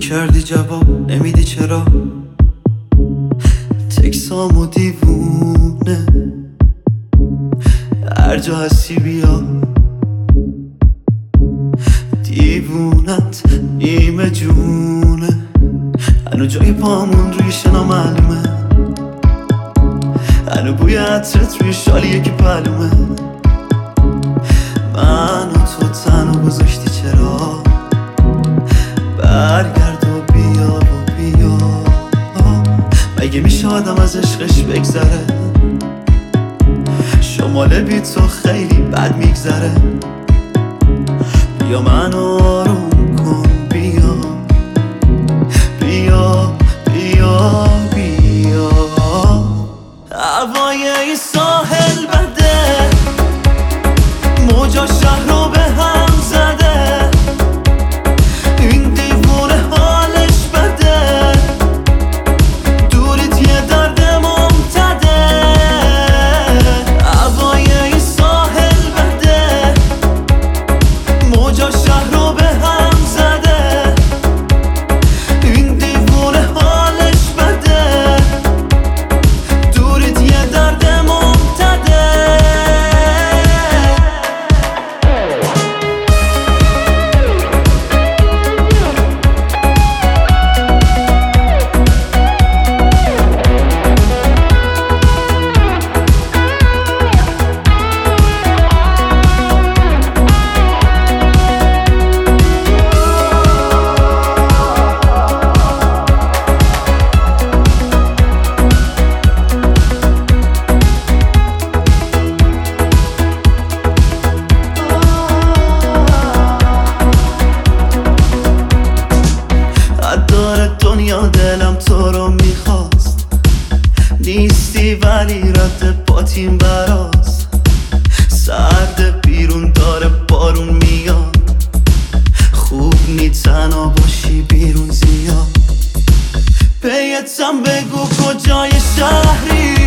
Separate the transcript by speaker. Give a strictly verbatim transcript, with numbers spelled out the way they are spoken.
Speaker 1: کردی جواب نمیدی چرا؟ تکسامو دیوونه هر جا هستی بیا، دیوونت نیمه جونه، هنو جای پامون روی شنا معلومه، هنو بوی عطرت روی شالیه که پلومه. من و تو تنها گذاشتی چرا؟ برگرد و بیا و بیا، مگه میشه آدم از عشقش بگذره؟ شمال بی تو خیلی بد میگذره. بیا منو آروم کن، بیا بیا بیا بیا. هوای این ساحل بده، موجا شهر رو به هم زده، این دیوونه حالش بده، دوریت یه درد ممتده. هوای این ساحل بده، موجا شهر رو به هم زده، این دیوونه حالش بده، دوریت یه درد ممتده. دنیا دلم تو رو میخواست، نیستی ولی رد پاتیم براست. سرد بیرون داره بارون میاد، خوب نی تنها باشی بیرون زیاد. پیتم بگو کجای شهری،